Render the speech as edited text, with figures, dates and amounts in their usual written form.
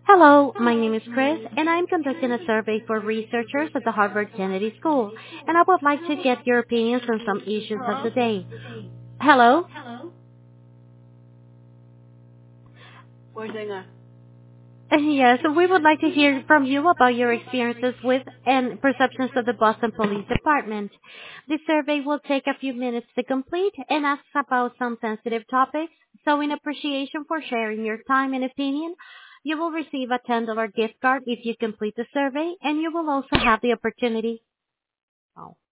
Hello, my name is Chris, and I'm conducting a survey for researchers at the Harvard Kennedy School, and I would like to get your opinions on some issues of the day. Hello? Poisoner. Yes, we would like to hear from you about your experiences with and perceptions of the Boston Police Department. The survey will take a few minutes to complete and asks about some sensitive topics, so in appreciation for sharing your time and opinion, you will receive a $10 gift card if you complete the survey, and you will also have the opportunity